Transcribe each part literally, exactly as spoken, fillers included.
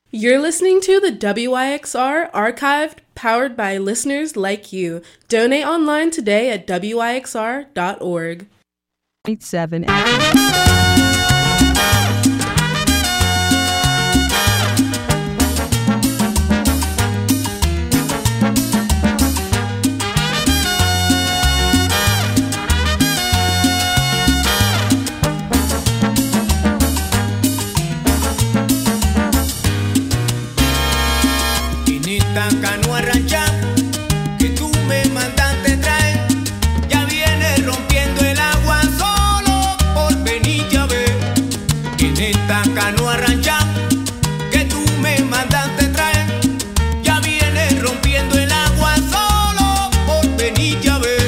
You're listening to the W I X R Archived, powered by listeners like you. Donate online today at W I X R dot org. Eight seven. Canoa ranchar que tú me mandaste traer, ya viene rompiendo el agua solo por venir a ver. En esta canoa ranchar que tú me mandaste traer, ya viene rompiendo el agua solo por venir a ver.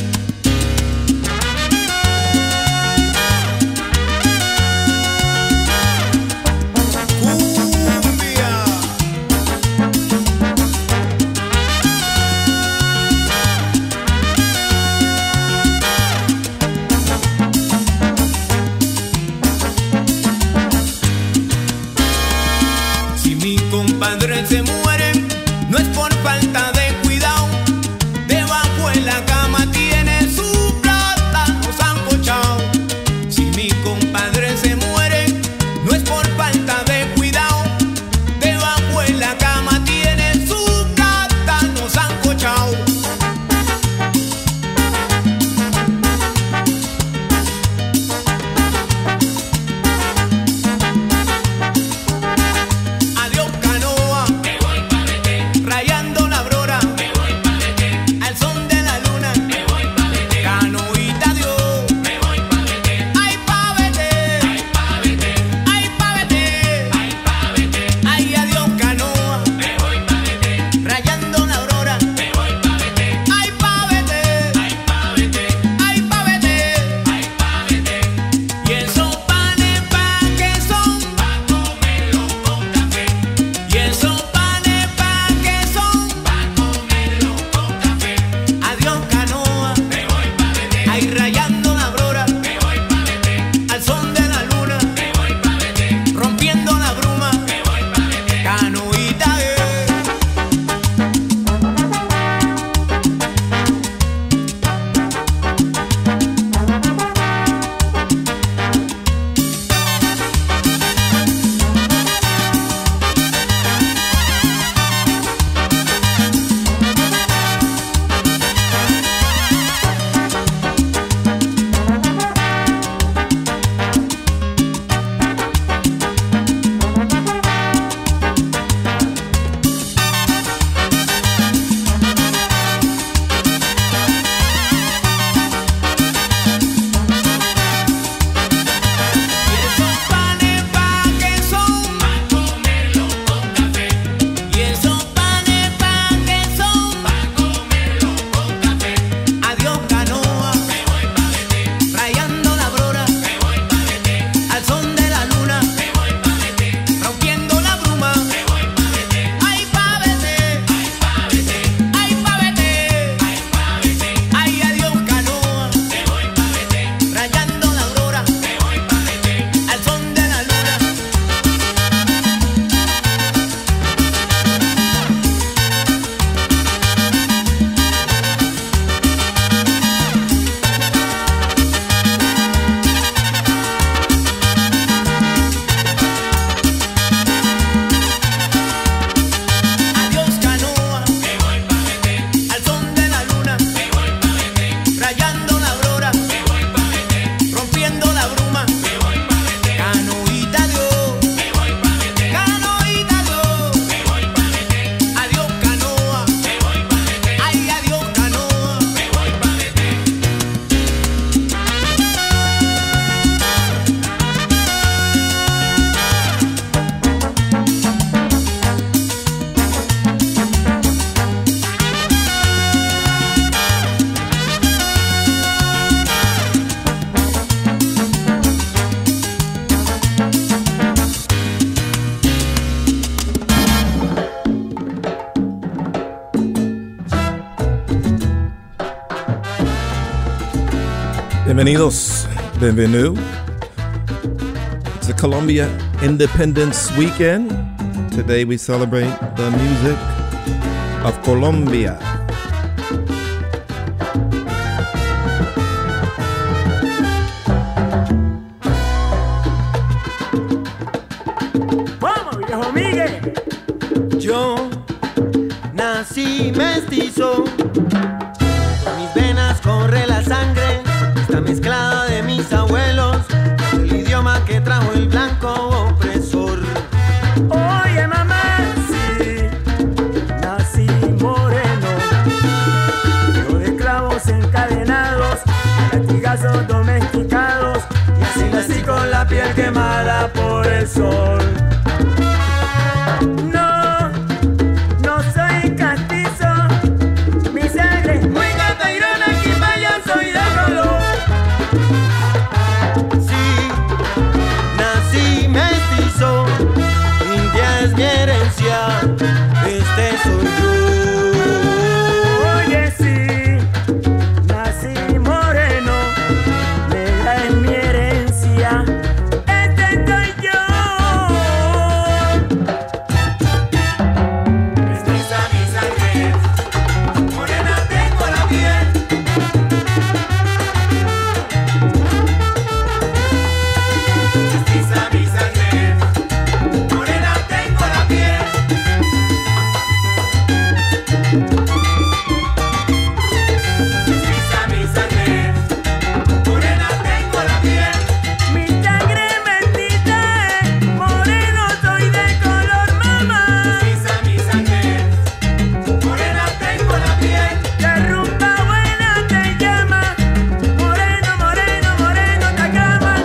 Padres se mueren, no es por falta de cuidado. Debajo en la cama tiene su plata, nos han cochado. Si mi compadre se muere, no es por falta de cuidado. Debajo en la cama tiene su plata, nos han cochado. Bienvenidos, bienvenue. It's a Colombia Independence weekend. Today we celebrate the music of Colombia. ¡Vamos, viejo Miguel! Yo nací mestizo, por mis venas corre la sangre, está mezclada de mis abuelos, el idioma que trajo el blanco opresor. Oye, mamá, sí, nací moreno, yo de clavos encadenados, latigazos domesticados, y así nací con la piel quemada por el sol. No, no soy castizo, mi sangre es muy catairona, aquí vaya soy de color. Sí, nací mestizo, India es mi herencia, este soy yo. Oye, sí, nací moreno, negra es mi herencia, este soy yo. Mestiza mi sangre, morena tengo la piel. Mestiza mi sangre, morena tengo la piel. Mestiza mi sangre, morena tengo la piel. Mi sangre mestiza es moreno, soy de color mamá. Mestiza mi sangre, morena tengo la piel. La rumba buena te llama, moreno, moreno, moreno te aclaman.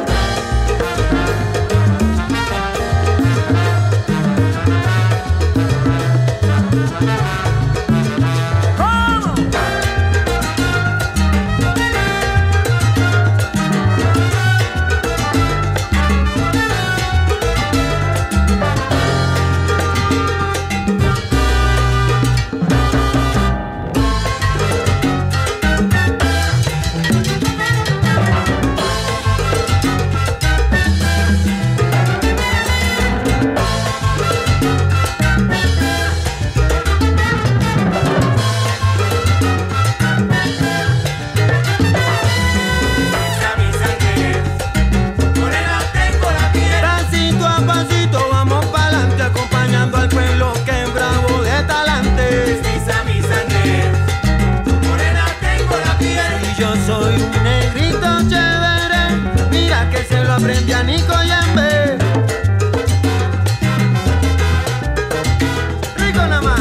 ¿Cómo? Mestiza mi sangre, morena tengo la piel. Pasito a pasito vamos pa'lante, acompañando al pueblo que es bravo de talante. Mestiza mi sangre, morena tengo la piel. Y yo soy un negrito chévere, mira que se lo aprendí a Nico Yembe. Rico nada más.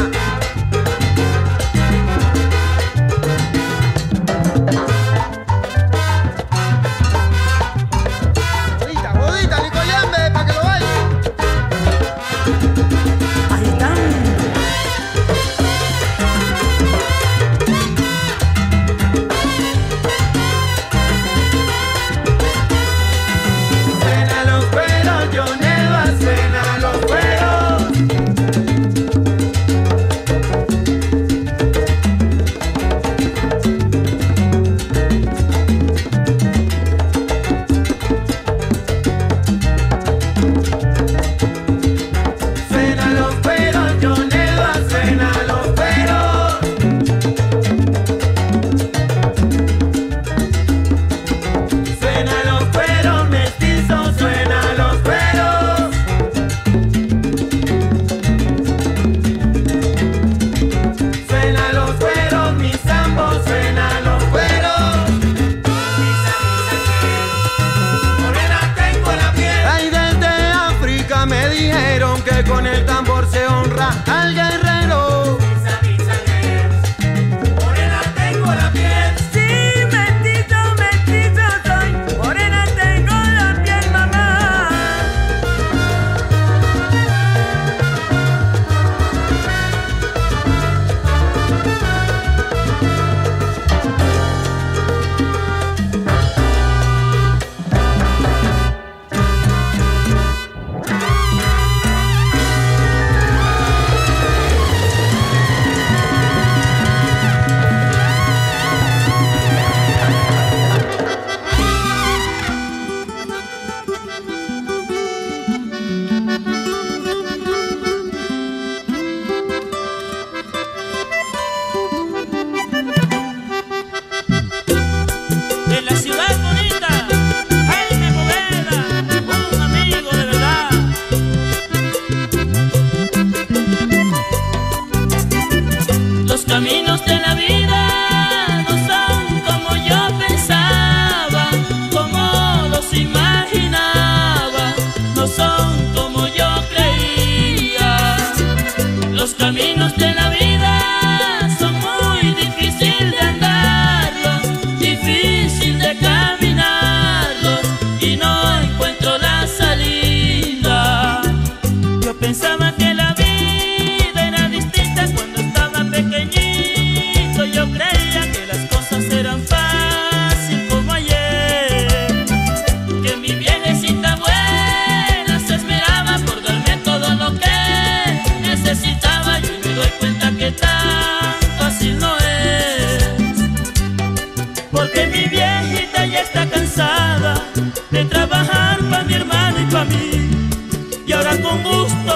Jodita, jodita, Nico Yembe, pa' que lo baile. Agitando. Suena los cueros, John Edwards, suena los cueros. Suena los cueros, John Edwards, suena los cueros. Suena los cueros, mestizos, suena los cueros. Suena los cueros, mis zambos, suena los cueros. Mestiza mi sangre, morena tengo la piel. Ay, desde África me dijeron que con el tambor se honra al guerrero. Mestiza mi sangre, morena tengo la piel. Sí, mestizo, mestizo soy, morena tengo la piel, mamá.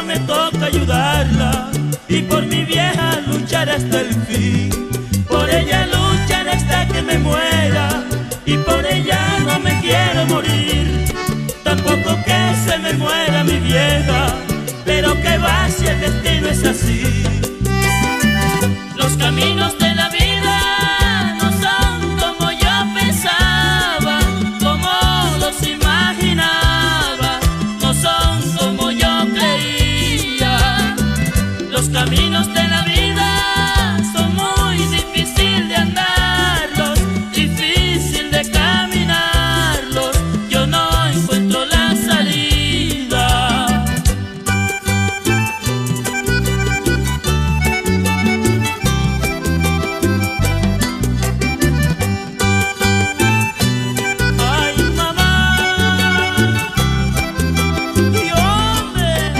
me toca ayudarla y por mi vieja luchar hasta el fin. Por ella luchar hasta que me muera y por ella no me quiero morir. Tampoco que se me muera mi vieja, pero que va si el destino es así. Los caminos de la vida no son como yo pensaba, como los imaginaba, no son como yo creía. Los caminos de la vida son muy difíciles de andarlos, difícil de caminarlos. Yo no encuentro la salida. Ay, mamá, y hombre,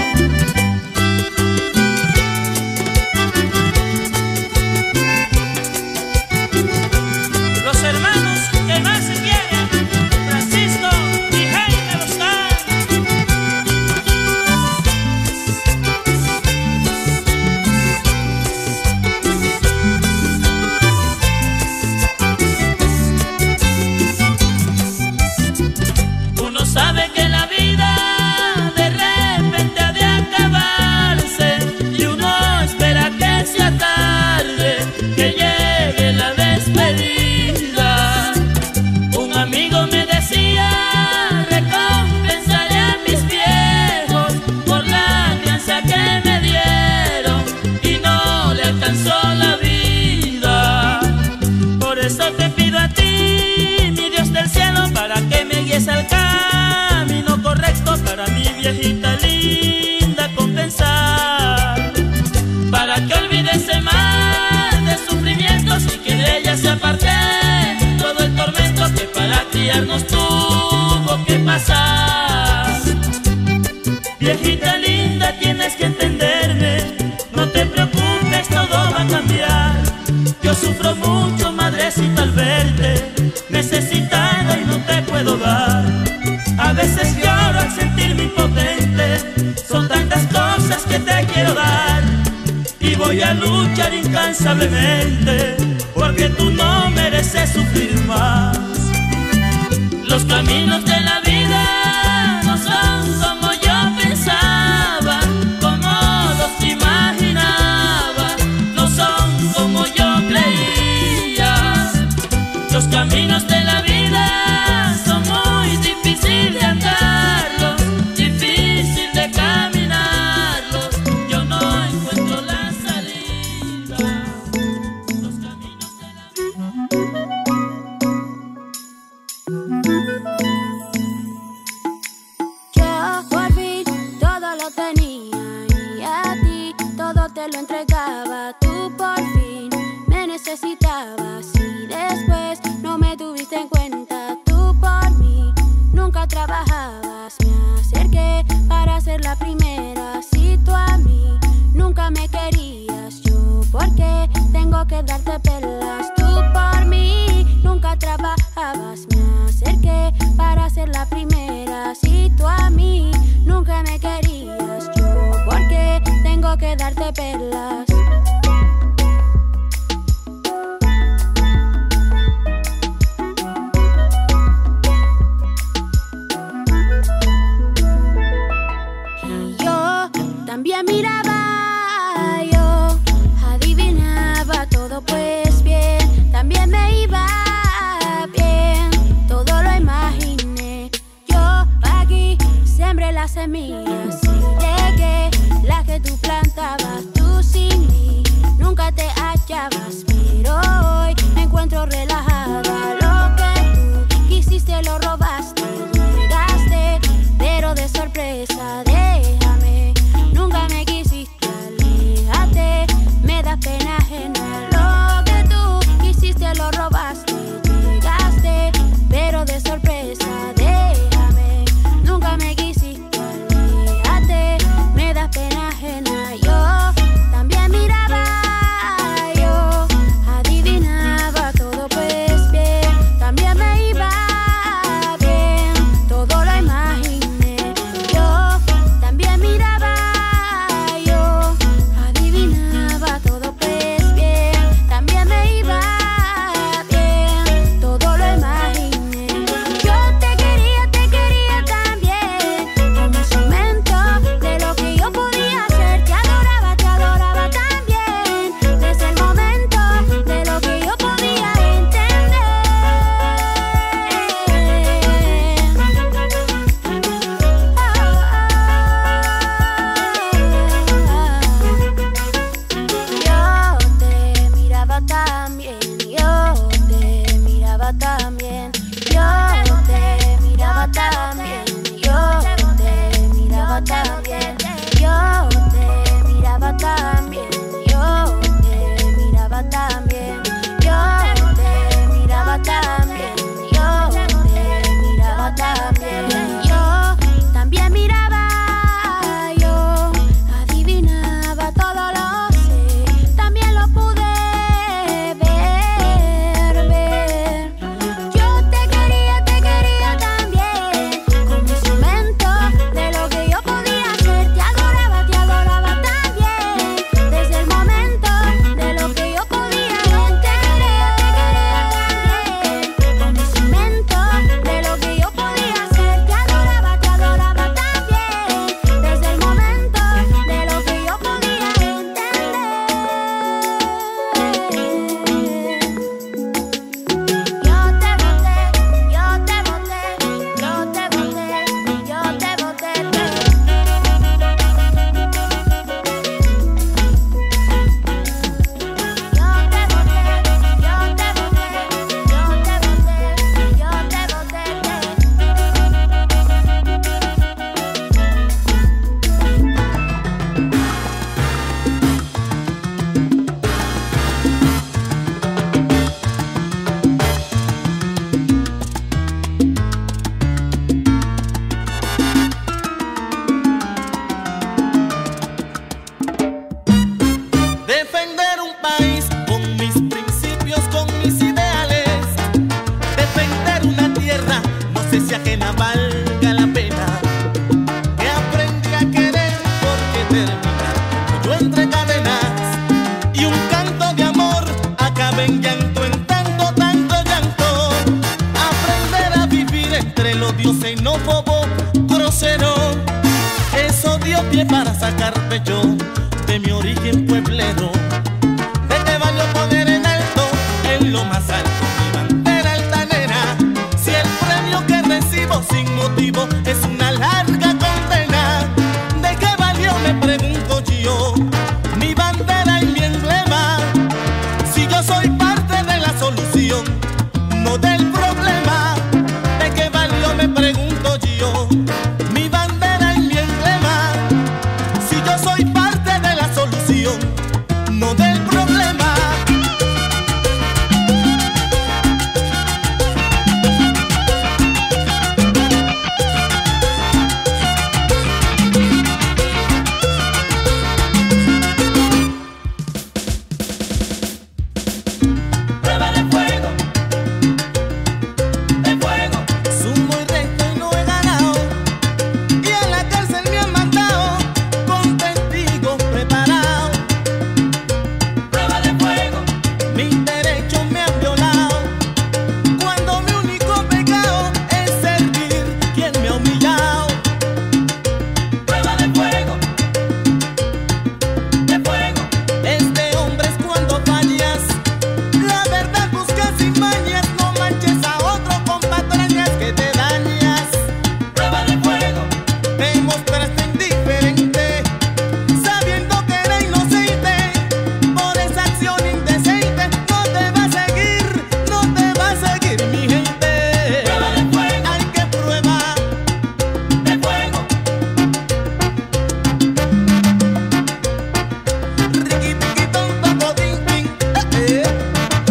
los hermanos que más se quieren, Francisco y Jaime Boscan. Uno sabe que la vida de repente ha de acabarse y uno espera que sea tarde, que llegue la despedida. Un amigo me decía: recompensaré a mis viejos por la crianza que me dieron y no le alcanzó la vida. Por eso te pido a ti, mi Dios del cielo, para que me guíes al camino correcto para mi viejita linda compensar, para que olvide ese mal de sufrimientos y que de ella se aparte todo el tormento que para criarnos tuvo que pasar. Viejita linda, tienes que entenderme, no te preocupes, todo va a cambiar. Yo sufro mucho, madrecita, al verte necesitada y no te puedo dar. A veces lloro al sentirme impotente, son tantas cosas que te quiero dar. Y voy a luchar incansablemente, porque tú no mereces sufrir más. Los caminos de la vida no son como yo pensaba, como los imaginaba, no son como yo creía. Los caminos de la vida son muy difíciles de andarlos, difícil de caminarlos. Yo no encuentro la salida. Los caminos de la Yo por fin todo lo tenía y a ti todo te lo entregaba. Tú por fin me necesitabas y después no me tuviste en cuenta. Tú por mí nunca trabajabas. Me acerqué para ser la primera. Si tú a mí nunca me querías, yo por qué tengo que darte pelas. Tú por mí nunca trabajabas. Me acerqué para ser la primera. Si tú a mí nunca me querías, yo por qué tengo que darte pelas. Y yo también miraba, yo adivinaba todo pues bien, también me iba bien, todo lo imaginé. Yo aquí sembré las semillas y regué las que tú plantabas. Tú sin mí nunca te hallabas, pero hoy me encuentro relajada. Lo que tú quisiste lo robaste, llegaste, pero de sorpresa. Déjame, nunca me quisiste vida valga la pena, que aprendí a querer porque termina yo entre cadenas y un canto de amor acaba en llanto, en tanto, tanto llanto. Aprender a vivir entre los dioses y no bobo grosero, eso dio pie para sacar pecho de mi origen pueblero. ¿De qué valió poner en alto, en lo más alto, mi bandera altanera, si el premio que recibo sin motivo es una larga condena? ¿De qué valió, me pregunto yo, mi bandera y mi emblema, si yo soy parte de la solución, no del problema? ¿De qué valió, me pregunto yo, mi bandera y mi emblema, si yo soy parte de la solución, no del problema? Prueba de fuego, de fuego, sumo y resto y no he ganado, y a la cárcel me han mandado con testigos preparados. Prueba de fuego, mis derechos me han violado, cuando mi único pecado es servir quien me ha humillado. Prueba de fuego, de fuego, este hombre es cuando fallas, la verdad buscas sin mañas, no manches a otro con patrañas que te dañas. Prueba de fuego, te mostraste indiferente, sabiendo que era inocente, por esa acción indecente, no te va a seguir, no te va a seguir mi gente. Prueba de fuego, hay que prueba de fuego. Riqui, tiqui, ton, toco, tin, tin, eh, eh.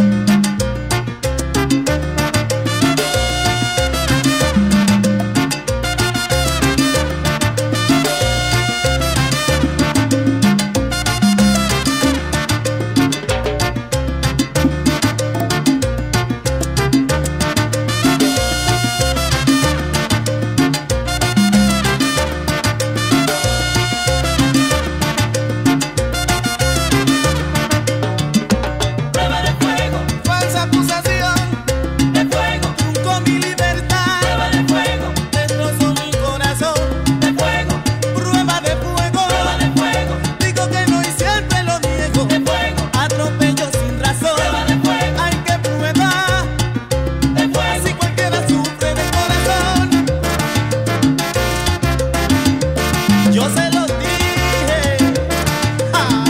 Prueba de fuego, falsa acusación, de fuego, truncó mi libertad. Prueba de fuego, destrozó mi corazón, de fuego, prueba de fuego, prueba de fuego, digo que no y siempre lo niego, de fuego, atropello sin razón, prueba de fuego, hay que prueba de fuego, así cualquiera sufre de corazón. Yo se los dije, ah.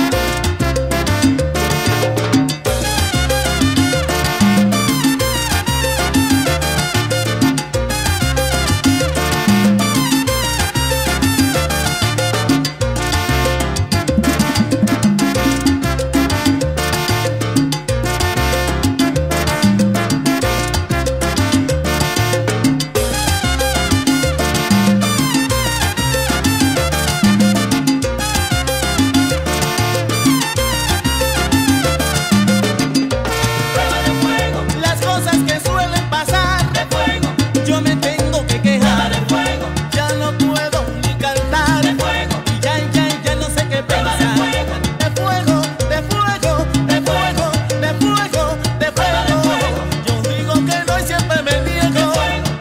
Prueba de fuego, las cosas que suelen pasar, de fuego, yo me tengo que quejar, de fuego, ya no puedo ni cantar, de fuego, y ya, ya, ya no sé qué pensar. De fuego, de fuego, de fuego, de fuego, de fuego, yo digo que no y siempre me niego.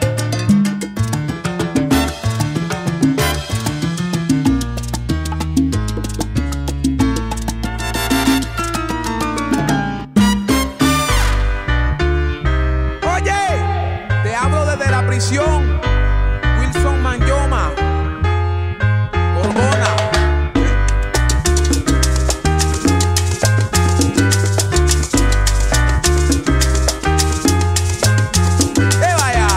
Oye, te hablo desde la prisión. Wilson Manyoma, Gorgona. ¡Eh, vaya!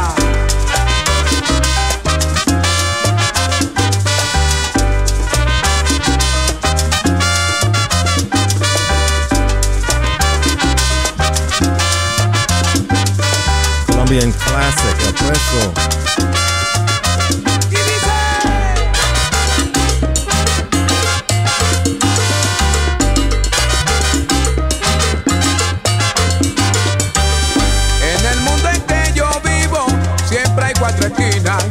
Colombian classic, El Preso. Y dice: en el mundo en que yo vivo siempre hay cuatro esquinas.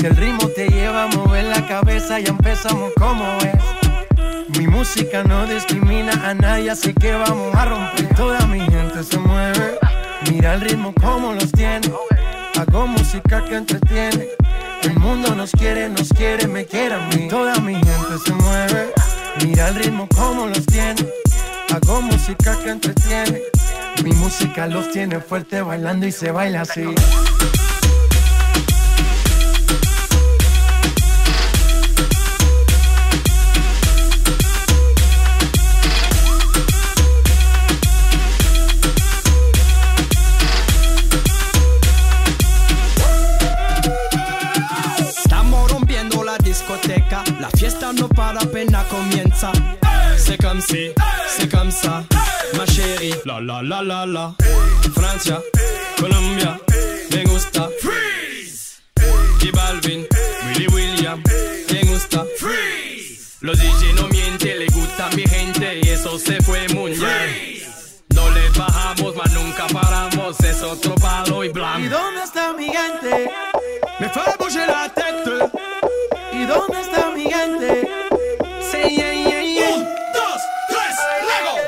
Si el ritmo te lleva a mover la cabeza, ya empezamos como es. Mi música no discrimina a nadie, así que vamos a romper. Toda mi gente se mueve, mira el ritmo como los tiene. Hago música que entretiene. El mundo nos quiere, nos quiere, me quiere a mí. Toda mi gente se mueve, mira el ritmo como los tiene. Hago música que entretiene. Mi música los tiene fuerte bailando y se baila así. La fiesta no para, apenas comienza. C'est comme si, c'est comme ça, ma chérie. La la la la la. Francia, Colombia, me gusta. Freeze. J Balvin, Willy William, me gusta. Freeze. Los D J no mienten, le gusta mi gente y eso se fue muy bien. No le bajamos, mas nunca paramos, es otro palo y blanco. ¿Y dónde está mi gente? Me fue bouger la tête. ¿Y dónde está mi gente? Sí, yeah, yeah, yeah. Un, dos, tres, luego.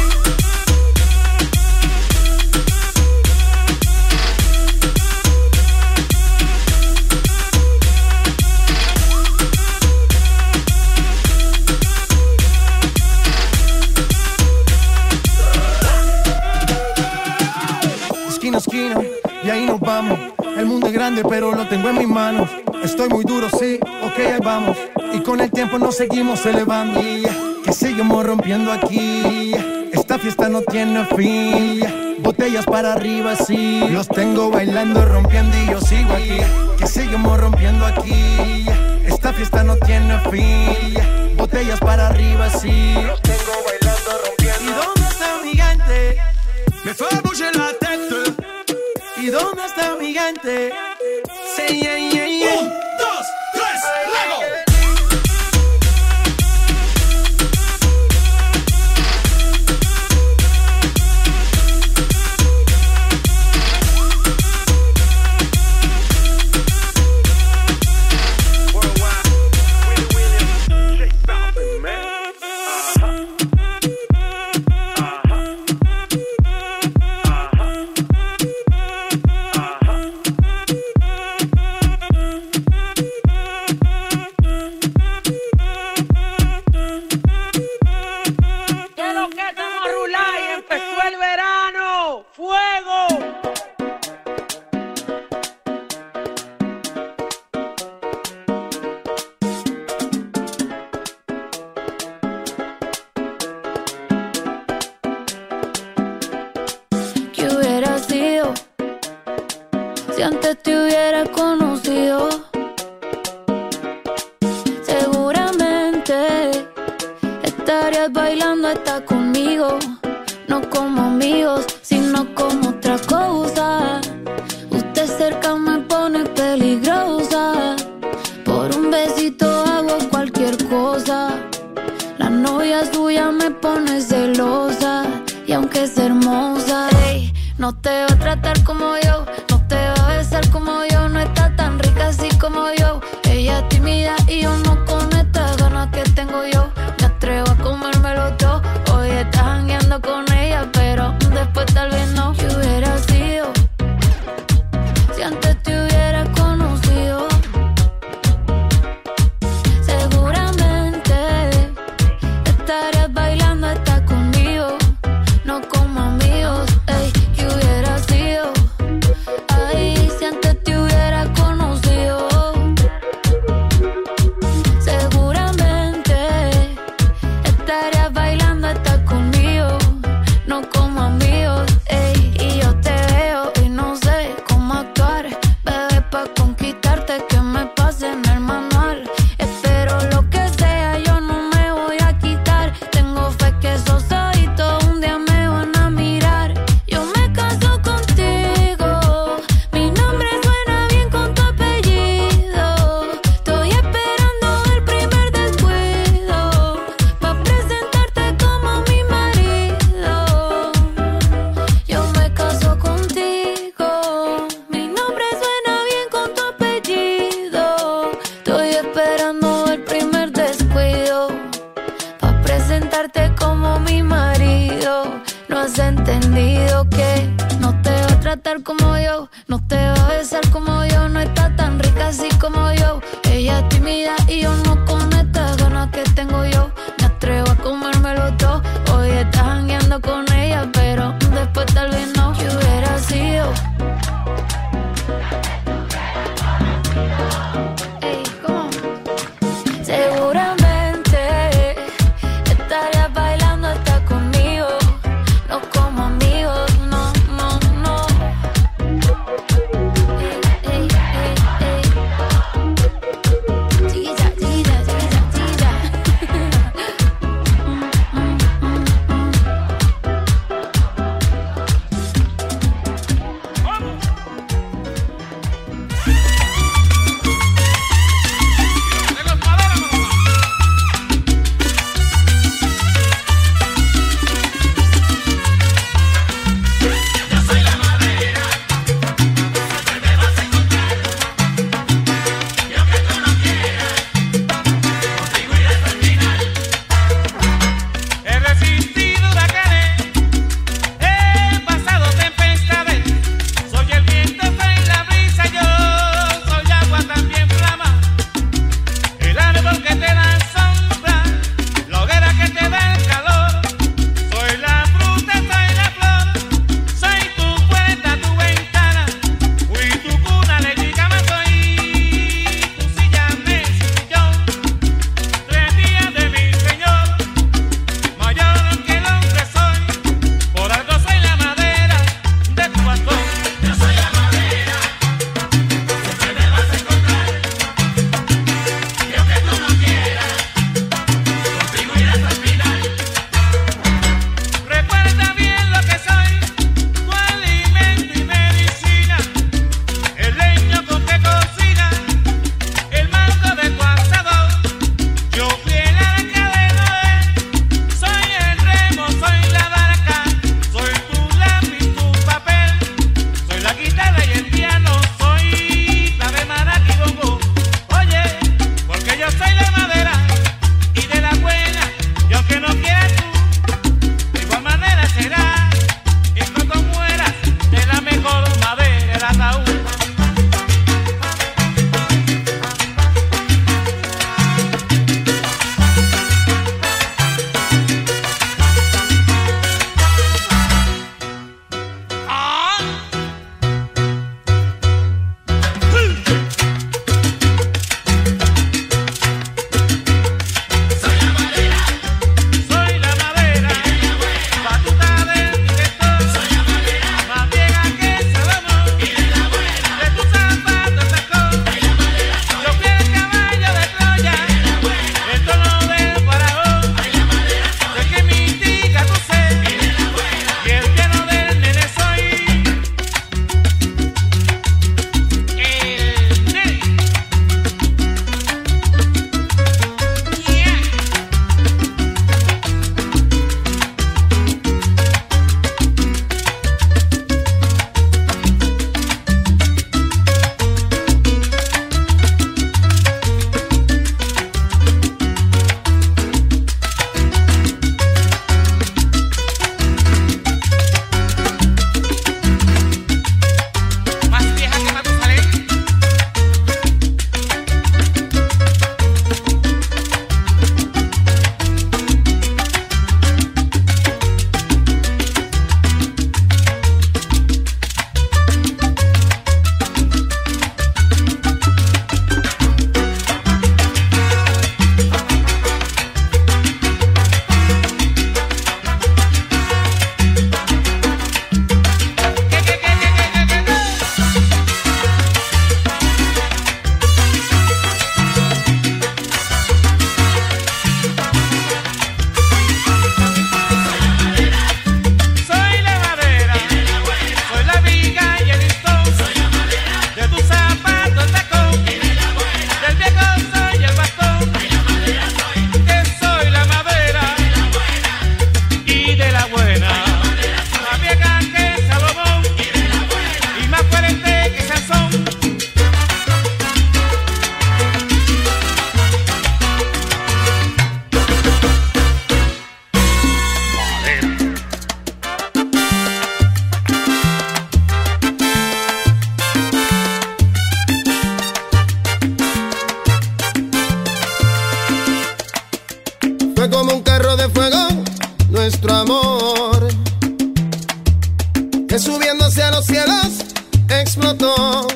Esquina a esquina, y ahí nos vamos. El mundo es grande, pero lo tengo en mis manos. Estoy muy duro, sí, ok, ahí vamos. Y con el tiempo nos seguimos elevando. Que seguimos rompiendo aquí. Esta fiesta no tiene fin. Botellas para arriba, sí. Los tengo bailando, rompiendo y yo sigo aquí. Que seguimos rompiendo aquí. Esta fiesta no tiene fin. Botellas para arriba, sí. Los tengo bailando, rompiendo. ¿Y dónde está mi gente? Me fue bouger la tête. ¿Y dónde está mi gente? Sí, yeah, yeah, yeah. Un, dos, tres, luego. Si antes te hubiera conocido, seguramente estarías bailando hasta conmigo. No como amigos, sino como otra cosa. Usted cerca me pone peligrosa. Por un besito hago cualquier cosa. La novia suya me pone celosa. Y aunque es hermosa, ey, no te va a tratar como yo, no te va a besar como yo, no está tan rica así como yo. Ella es tímida y yo no con estas ganas que tengo yo. Me atrevo a comérmelo todo. Hoy estás jangueando con ella, pero después tal vez no. No te va a besar como yo, no está tan rica así como yo. Ella es tímida y yo no con estas ganas que tengo yo. Me atrevo a comérmelo todo. Hoy estás jangueando con ella, pero después tal vez no. ¿Qué hubiera sido? Ey, ¿cómo? Seguramente estarías bailando hasta conmigo. No como amigos, no, no, no. Ey, ey, ey, ey. Chiquita, chiquita. los cielos explotó.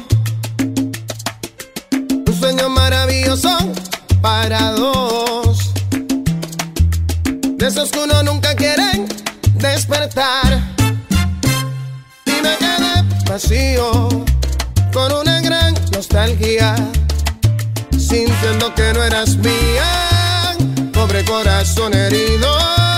Un sueño maravilloso para dos, de esos que uno nunca quiere despertar. Y me quedé vacío con una gran nostalgia, sintiendo que no eras mía, pobre corazón herido.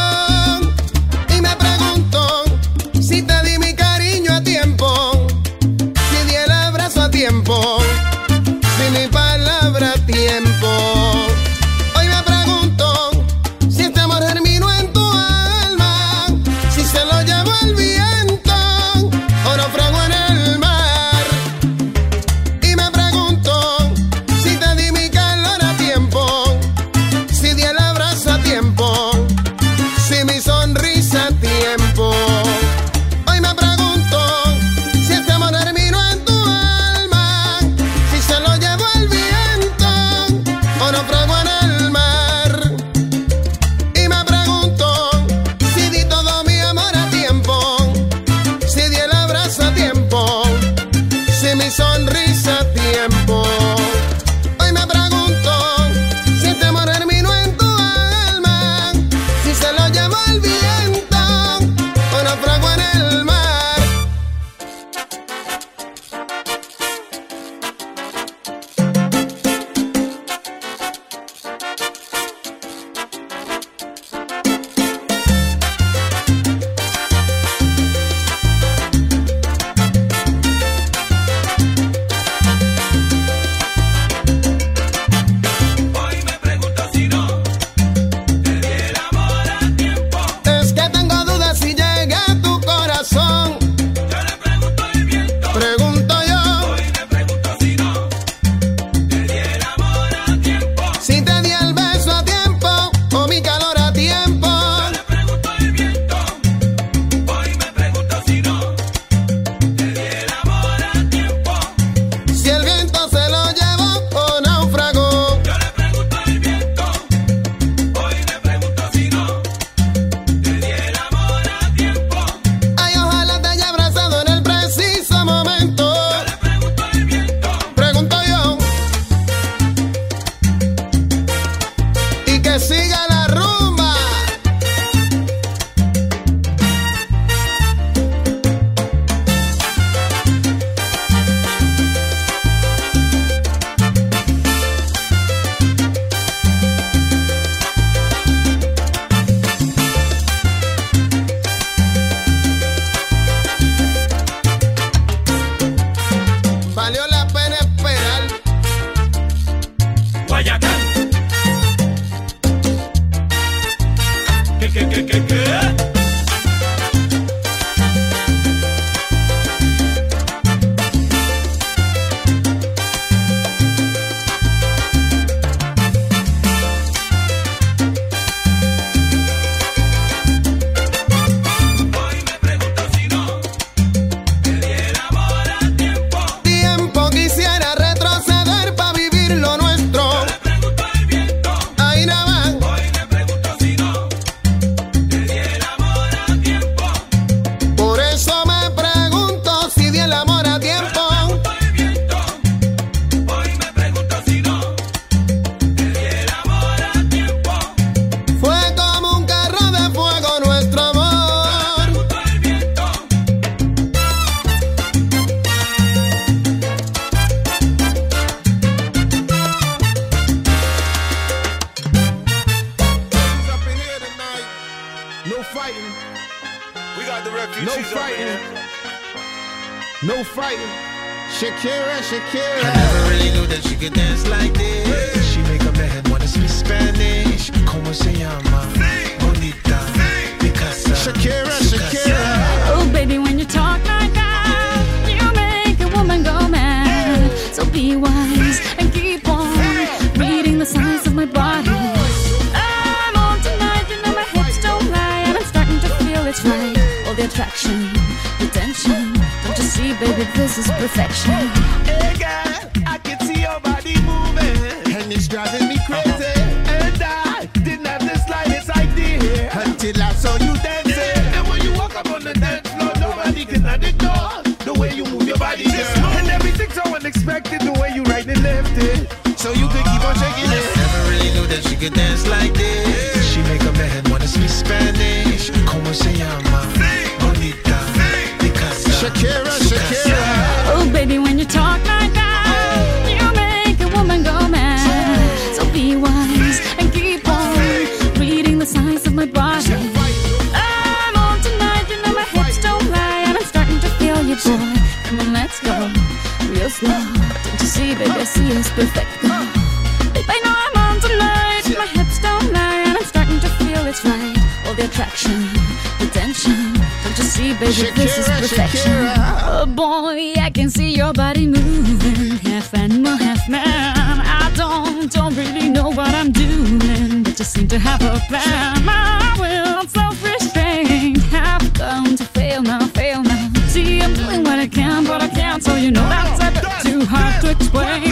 Y me pregunto si te di mi cariño a tiempo, si di el abrazo a tiempo, si mi palabra a tiempo. Hoy me pregunto si este amor germinó en tu alma, si se lo llevó el viento o naufragó en el mar. Y me pregunto si te di mi calor a tiempo, si di el abrazo a tiempo, si mi sonrisa a tiempo. Hoy me pregunto si este amor germinó en tu alma, si se lo llevó el viento o naufragó en el mar. Y me pregunto si di todo mi amor a tiempo, si di el abrazo a tiempo, si mi sonrisa a tiempo. Hoy me pregunto si este amor germinó en tu alma, si se lo llevó el viento o naufragó en el mar. Hoy me pregunto si no te di el amor a tiempo. Es que tengo dudas si llega a tu corazón. Yo le pregunto al viento. Pregunto yo Hoy me pregunto si no te di el amor a tiempo. si te di el beso a tiempo o mi calor a tiempo. Yo le pregunto al viento. Hoy me pregunto si no te di el amor a tiempo. Si el viento se lo llevó o naufragó. Yo le pregunto al viento. Hoy me pregunto si no te di el amor a tiempo. Ay, ojalá te haya abrazado en el preciso momento. Yo le pregunto al viento. Pregunto yo. Y que siga la rumba. Valió la pena esperar. Guayacán. ¿Qué, qué, qué, qué, qué? Hoy me pregunto si no te di el amor a tiempo. Tiempo quisiera retroceder para vivir lo nuestro. Yo le pregunto al viento. Ahí nada más. Hoy me pregunto si no te di el amor a tiempo. Por eso me pregunto si di el amor a tiempo. Al viento. Hoy me pregunto si no te di el amor a tiempo. Fue como un carro de fuego nuestro amor. Al viento. No fighting, We got the refugees no up fighting, here. no fighting. Shakira, Shakira. I never really knew that she could dance like this. She make a man wanna speak Spanish. Como se llama? Bonita, Picasa. Shakira, Shakira. Oh, baby, when you talk like that, you make a woman go mad. So be wise and keep on reading the signs of my body. I'm on tonight, you know my hips don't lie, and I'm starting to feel it's right. All the attraction, the tension. Don't you see, baby, this is perfection. Hey girl, I can see your body moving, and it's driving me crazy. And I didn't have the slightest idea until I saw you dancing. And when you walk up on the dance floor, nobody can ignore the way unexpected the way you right and left it. So you could keep on shaking it. Never really knew that she could dance like this. She make a man wanna speak Spanish. Como se llama? Bonita. Picasa. Shakira, Shakira. Oh, baby, when you talk like that, you make a woman go mad. So be wise and keep on reading the signs of my body. I'm on tonight, you know my hips don't lie, and I'm starting to feel you, boy. Come on, let's go, real slow. Don't you see, baby, I see it's perfect. Babe, I know I'm on tonight, my hips don't lie, and I'm starting to feel it's right. All the attraction, the tension. Don't you see, baby, Shakira, this is perfection. Shakira. Oh boy, I can see your body moving, half animal, half man. I don't, don't really know what I'm doing, but just seem to have a plan. My will, self-restraint, have come to fail now, fail now. See, I'm doing what I can, but I can't, so you know that's a bit too hard to explain.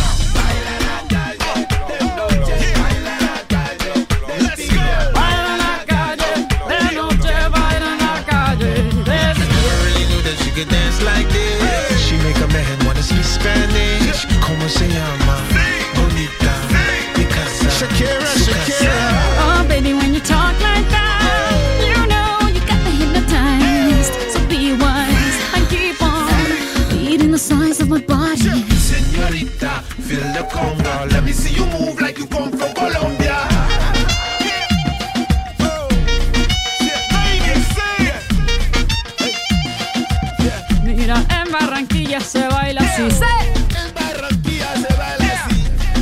Could dance like this. She make a man wanna speak Spanish. Como se llama? Bonita. Picasa. Shakira, Shakira. Oh, baby, when you talk like that, you know you got me hypnotized. So be wise and keep on reading the signs of my body. Señorita, feel the conga. Let me see you move like you come from Colombia. Mira, en Barranquilla se baila así. ¡Sí! En Barranquilla se baila así.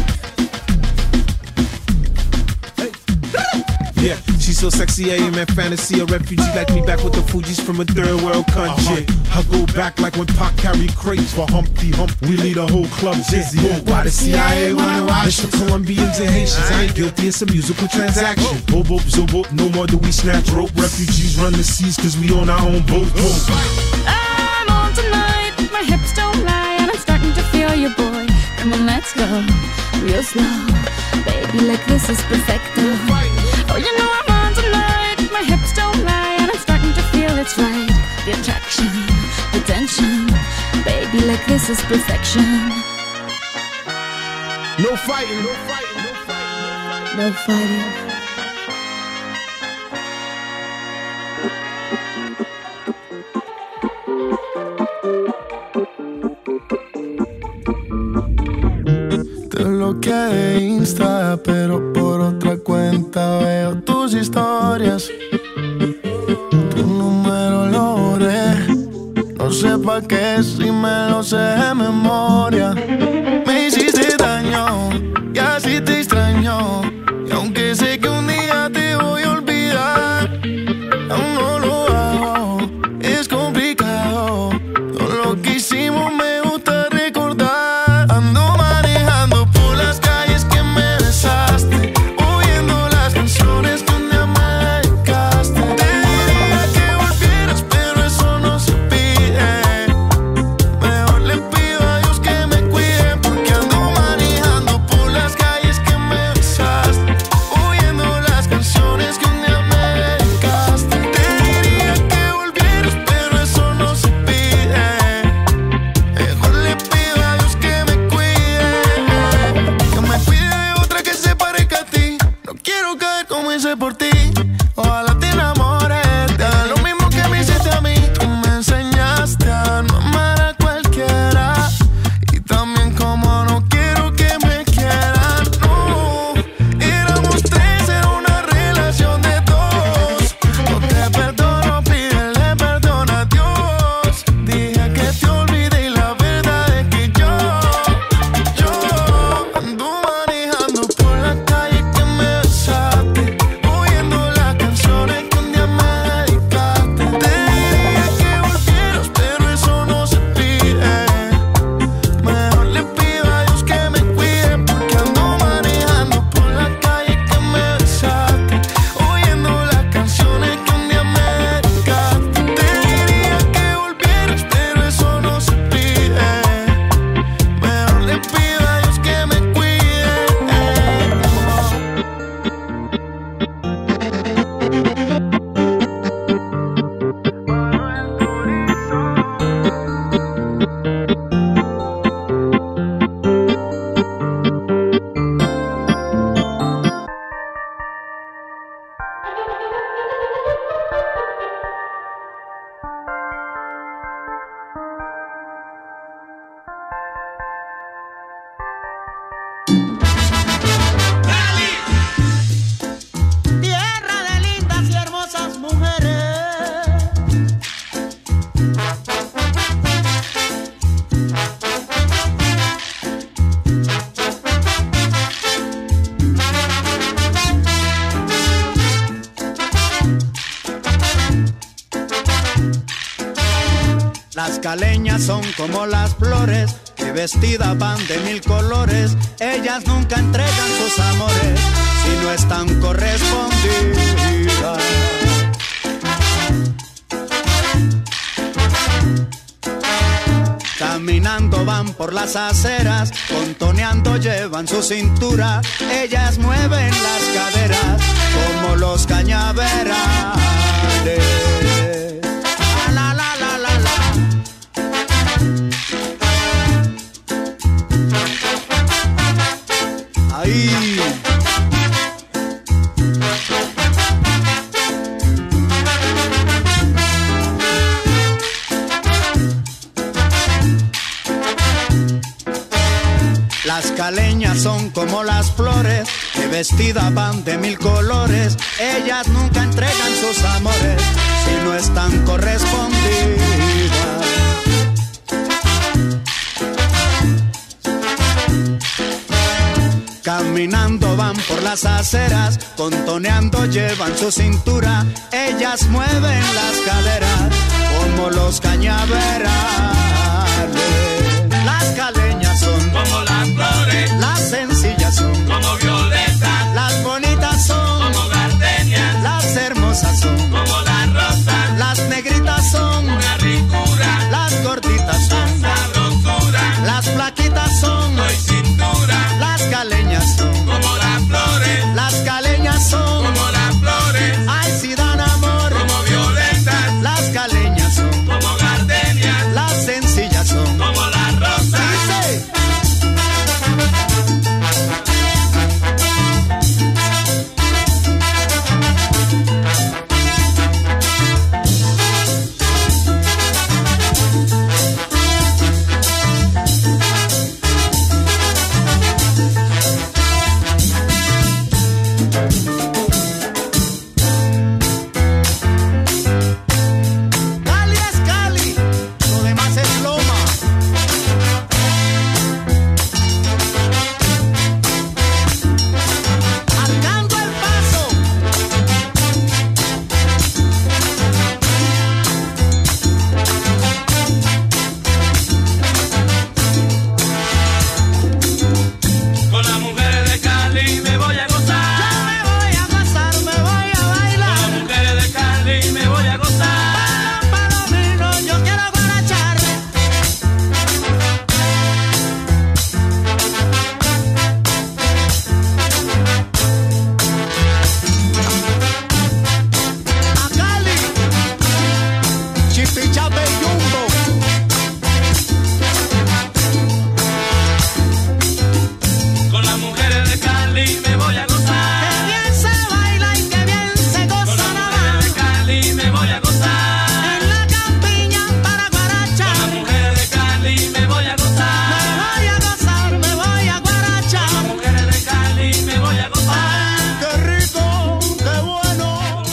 Yeah, she's so sexy, I am in fantasy. A refugee like me back with the Fugees from a third world country. I go back like when Pac carried crates for Humpty Hump. We lead a whole club dizzy. Why the C I A wanna watch? It's the Colombians and Haitians. I ain't guilty, it's a musical transaction. Boop, boop, zo, boop, no more do we snatch rope. Refugees run the seas cause we own our own boat. I'm on tonight, my hips don't lie, and I'm starting to feel you, boy. Come on, let's go, real slow. Baby, like this is perfecto. Oh, you know I'm on tonight, my hips don't lie, and I'm starting to feel it's right. The attraction, the tension. Baby, like this is perfection. No fighting, no fighting, no fighting, no fighting. Te bloqueé de Insta, pero por otra cuenta veo tus historias. Tu número lo borré, no sé pa' qué si me lo sé de memoria. Me hiciste daño y así te extraño, y aunque sé que un día te voy a olvidar, aún no lo hago, es complicado. Todo lo que hicimos me gusta recordar. Ando manejando por las calles que me besaste, oyendo las canciones que un día me dedicaste. Te diría que volvieras, pero eso no se pide. Mejor le pido a Dios que caleñas son como las flores que vestidas van de mil colores. Ellas nunca entregan sus amores si no están correspondidas. Caminando van por las aceras, contoneando llevan su cintura. Ellas mueven las caderas como los cañaverales. La, la, la, la, la. Ahí. Las caleñas son como las flores que vestidas van de mil colores. Ellas nunca entregan sus amores si no están correspondidas. Caminando van por las aceras, contoneando llevan su cintura. Ellas mueven las caderas como los cañaverales. Las caleñas son como las flores, las sencillas son como violetas, las bonitas son como gardenias, las hermosas son como las rosas, las negritas son una ricura, las gorditas son sabrosura, las flaquitas son no hay cintura, las caleñas son como las flores, las caleñas son como las flores, ay si dan amor como violetas, las caleñas son como gardenias, las sencillas son como las rosas. Dice. Cali es Cali, lo demás es loma. Marcando el paso. Con las mujeres de Cali me voy a gozar. Yo me voy a pasar, me voy a bailar. Con las mujeres de Cali me voy a gozar. Palomino, yo quiero guarachar. A Cali, Chipichape y Jumbo. Con las mujeres de Cali me voy a Que gozar. bien se baila y que bien se Con goza las nada mujeres más. de Cali me voy a gozar. En la campiña para Con las guarachar. mujeres de Cali me voy a Me gozar. voy a gozar, me voy a guarachar. Con las mujeres de Cali me voy a gozar. ¡Qué rico, qué bueno!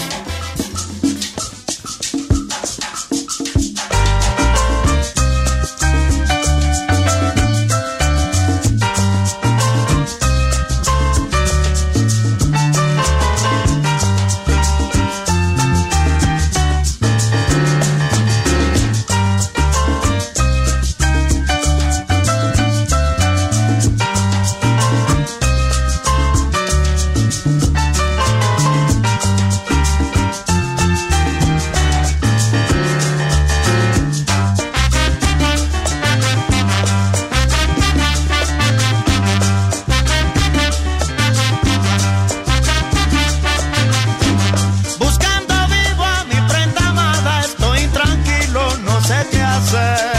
Buscando vivo a mi prenda amada, estoy intranquilo, no sé qué hacer.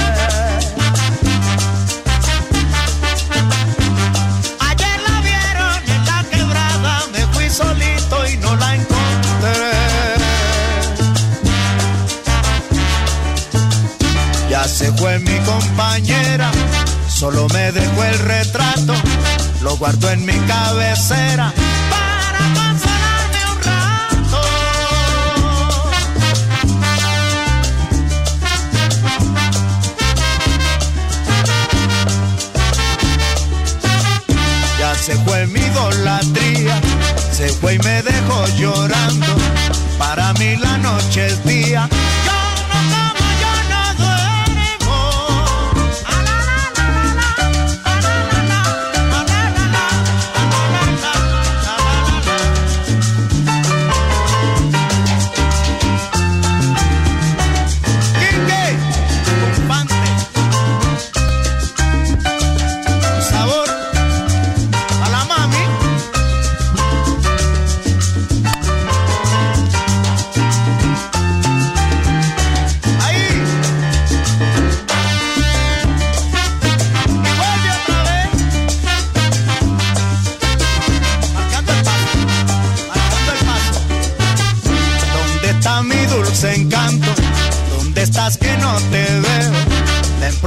Ayer la vieron en la quebrada, me fui solito y no la encontré. Ya se fue mi compañera, solo me dejó el retrato, lo guardo en mi cabecera para consolarme un rato. Ya se fue mi idolatría, se fue y me dejó llorando. Para mí la noche es día. Yo no como, yo no duermo.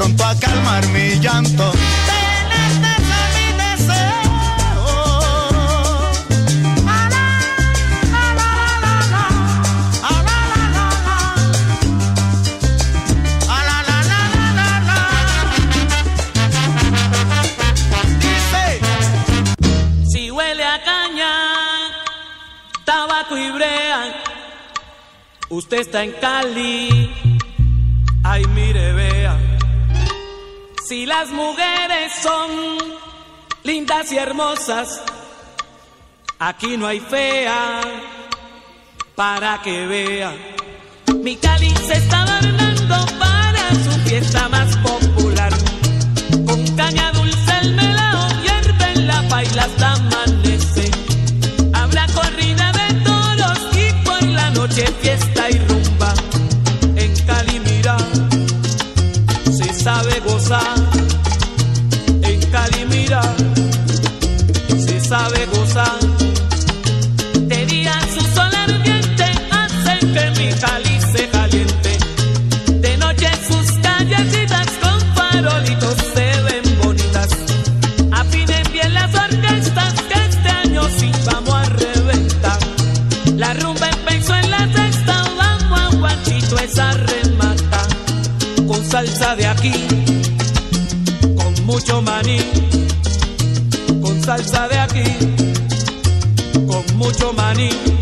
pronto a calmar mi llanto. Y brea, usted está en Cali, ay mire vea, si las mujeres son lindas y hermosas, aquí no hay fea, para que vea, mi Cali se está adornando para su fiesta más popular, con caña dulce el melao hierve en la paila hasta amanece, habrá corrida de noche, fiesta y rumba. En Cali mira, se sabe gozar. En Cali mira, se sabe gozar. De día su sol ardiente hace que mi Cali se caliente. De noche sus callecitas con farolitos se ven bonitas. Afinen bien las orquestas que este año sí vamos a reventar. La rumba empezó en la sexta, vamos a guachito esa remata. Con salsa de aquí, con mucho maní. Con salsa de aquí, con mucho maní.